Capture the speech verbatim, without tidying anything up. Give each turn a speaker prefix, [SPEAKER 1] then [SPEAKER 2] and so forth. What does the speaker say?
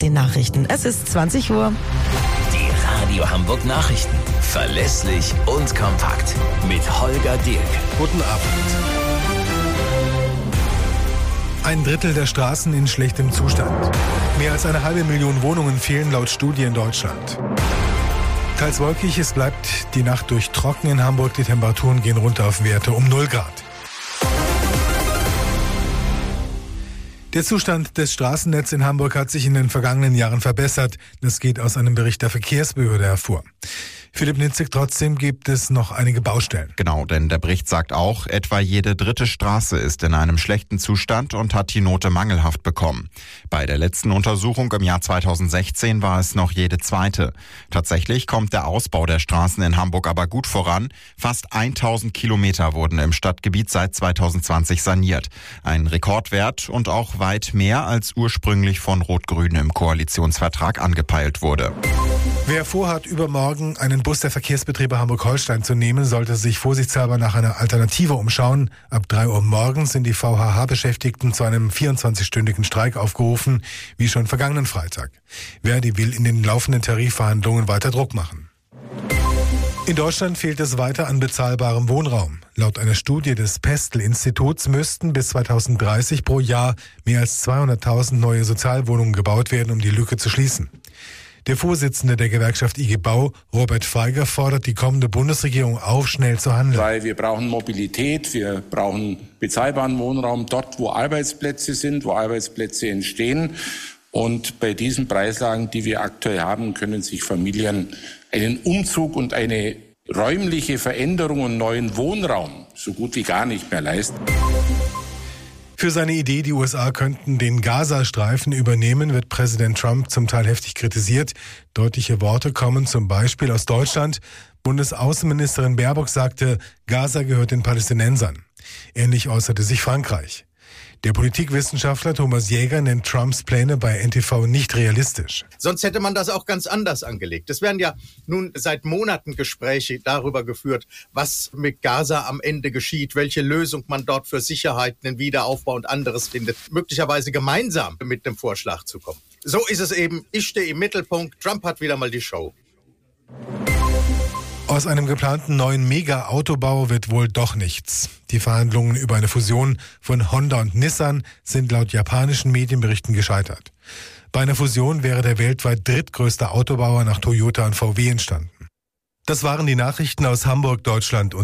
[SPEAKER 1] den Nachrichten. Es ist zwanzig Uhr.
[SPEAKER 2] Die Radio Hamburg Nachrichten. Verlässlich und kompakt. Mit Holger Dirk.
[SPEAKER 3] Guten Abend. Ein Drittel der Straßen in schlechtem Zustand. Mehr als eine halbe Million Wohnungen fehlen laut Studie in Deutschland. Teils wolkig, es bleibt die Nacht durch trocken in Hamburg. Die Temperaturen gehen runter auf Werte um null Grad. Der Zustand des Straßennetzes in Hamburg hat sich in den vergangenen Jahren verbessert. Das geht aus einem Bericht der Verkehrsbehörde hervor. Philipp Nitzig, trotzdem gibt es noch einige Baustellen.
[SPEAKER 4] Genau, denn der Bericht sagt auch, etwa jede dritte Straße ist in einem schlechten Zustand und hat die Note mangelhaft bekommen. Bei der letzten Untersuchung im Jahr zweitausendsechzehn war es noch jede zweite. Tatsächlich kommt der Ausbau der Straßen in Hamburg aber gut voran. Fast tausend Kilometer wurden im Stadtgebiet seit zweitausendzwanzig saniert. Ein Rekordwert und auch weit mehr als ursprünglich von Rot-Grün im Koalitionsvertrag angepeilt wurde.
[SPEAKER 3] Wer vorhat, übermorgen einen Bus der Verkehrsbetriebe Hamburg-Holstein zu nehmen, sollte sich vorsichtshalber nach einer Alternative umschauen. Ab drei Uhr morgens sind die V H H-Beschäftigten zu einem vierundzwanzigstündigen Streik aufgerufen, wie schon vergangenen Freitag. Verdi will in den laufenden Tarifverhandlungen weiter Druck machen. In Deutschland fehlt es weiter an bezahlbarem Wohnraum. Laut einer Studie des Pestel-Instituts müssten bis zweitausenddreißig pro Jahr mehr als zweihunderttausend neue Sozialwohnungen gebaut werden, um die Lücke zu schließen. Der Vorsitzende der Gewerkschaft I G Bau, Robert Feiger, fordert die kommende Bundesregierung auf, schnell zu handeln.
[SPEAKER 5] Weil wir brauchen Mobilität, wir brauchen bezahlbaren Wohnraum dort, wo Arbeitsplätze sind, wo Arbeitsplätze entstehen. Und bei diesen Preislagen, die wir aktuell haben, können sich Familien einen Umzug und eine räumliche Veränderung und neuen Wohnraum so gut wie gar nicht mehr leisten.
[SPEAKER 3] Für seine Idee, die U S A könnten den Gazastreifen übernehmen, wird Präsident Trump zum Teil heftig kritisiert. Deutliche Worte kommen zum Beispiel aus Deutschland. Bundesaußenministerin Baerbock sagte, Gaza gehört den Palästinensern. Ähnlich äußerte sich Frankreich. Der Politikwissenschaftler Thomas Jäger nennt Trumps Pläne bei N T V nicht realistisch.
[SPEAKER 6] Sonst hätte man das auch ganz anders angelegt. Es werden ja nun seit Monaten Gespräche darüber geführt, was mit Gaza am Ende geschieht, welche Lösung man dort für Sicherheit, den Wiederaufbau und anderes findet, möglicherweise gemeinsam mit einem Vorschlag zu kommen. So ist es eben, ich stehe im Mittelpunkt, Trump hat wieder mal die Show.
[SPEAKER 3] Aus einem geplanten neuen Mega-Autobau wird wohl doch nichts. Die Verhandlungen über eine Fusion von Honda und Nissan sind laut japanischen Medienberichten gescheitert. Bei einer Fusion wäre der weltweit drittgrößte Autobauer nach Toyota und V W entstanden. Das waren die Nachrichten aus Hamburg, Deutschland und